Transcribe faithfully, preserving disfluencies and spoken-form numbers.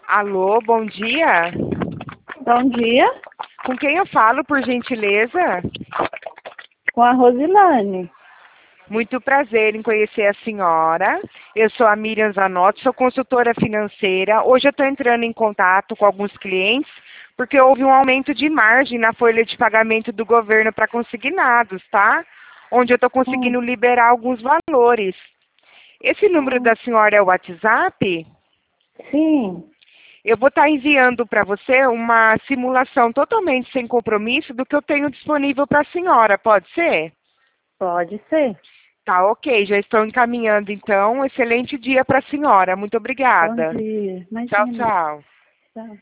Alô, bom dia. Bom dia, Com quem eu falo, por gentileza? com a Rosilane. Muito prazer em conhecer a senhora. Eu sou a Miriam Zanotti, sou consultora financeira. Hoje eu estou entrando em contato com alguns clientes porque houve um aumento de margem na folha de pagamento do governo para consignados, tá? Onde eu estou conseguindo Hum, liberar alguns valores. Esse número hum, da senhora é o WhatsApp? sim, Eu vou estar enviando para você uma simulação totalmente sem compromisso do que eu tenho disponível para a senhora, pode ser? pode ser. Tá, ok, já estou encaminhando então. Um excelente dia para a senhora. Muito Bom obrigada. dia. Tchau, Imagina. tchau. Tchau.